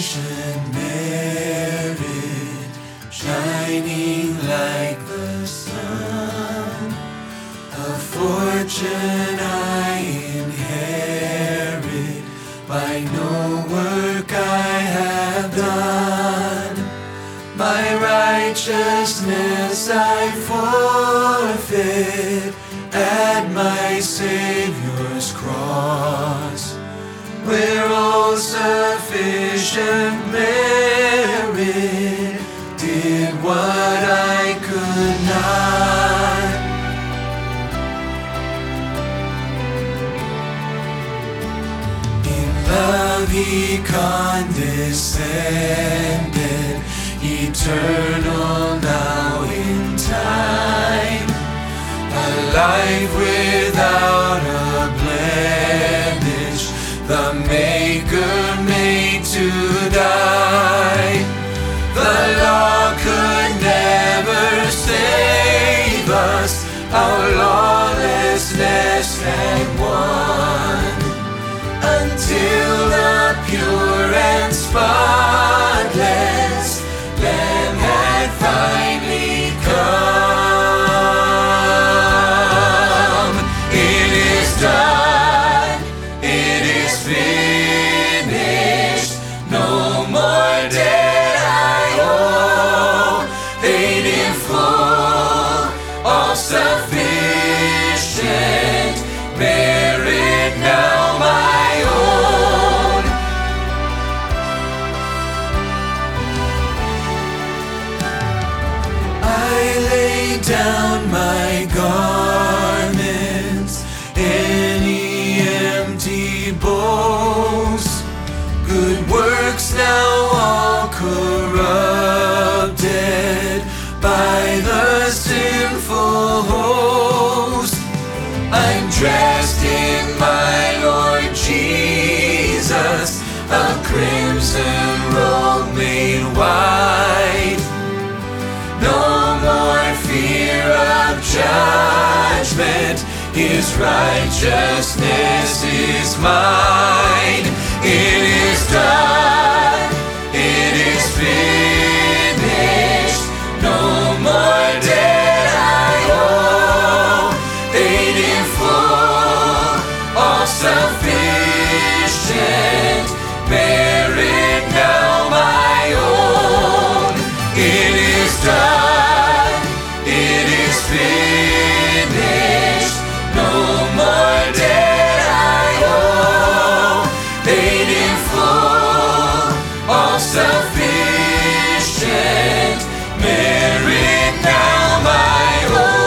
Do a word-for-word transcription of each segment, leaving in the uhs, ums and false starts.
sufficient merit, shining like the sun, a fortune I inherit by no work I have done. My righteousness I forfeit at my Savior's cross, where all sufficient merit did what I could not. In love He condescended, eternal now in time, a life without a blemish, the Maker made to die. The law could never save us, our lawlessness had won, until the pure and spotless Lamb had finally come. It is done, it is finished, no more debt I owe, paid in full, all sufficient, merit now my own. I lay down my garments, any empty boast, good works now all corrupted by the sinful host. I'm dressed in my Lord Jesus, a crimson robe made white. No more fear of judgment, His righteousness is mine. It is done, it is finished, no more debt I owe, paid in full, all sufficient, merit now my own. It is done, it is finished, no more debt I owe, paid in full, all sufficient, merit now my own.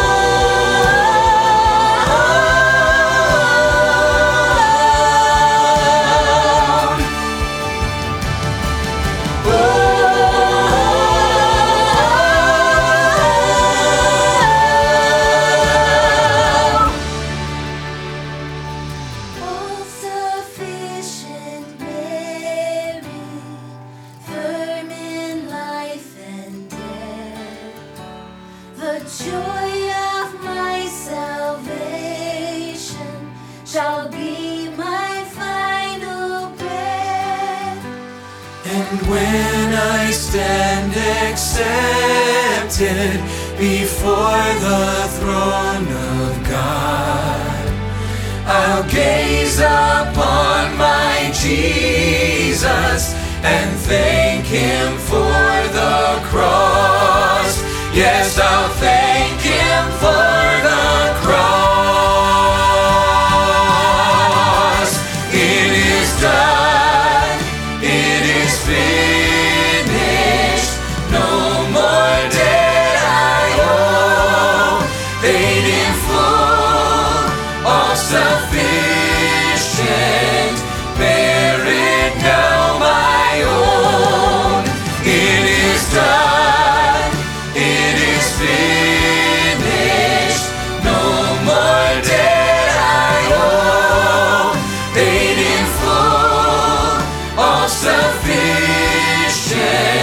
All sufficient merit, firm in life and death, the joy of my salvation shall be my final breath. And when I stand accepted before the throne of God, I'll gaze upon my Jesus and thank Him for the cross. Yes, I'll thank Him for the cross. It is done, it is finished, no more debt I owe, paid in full, all sufficient, merit now my own. It is done, it is finished, no more debt I owe, paid in full, all sufficient,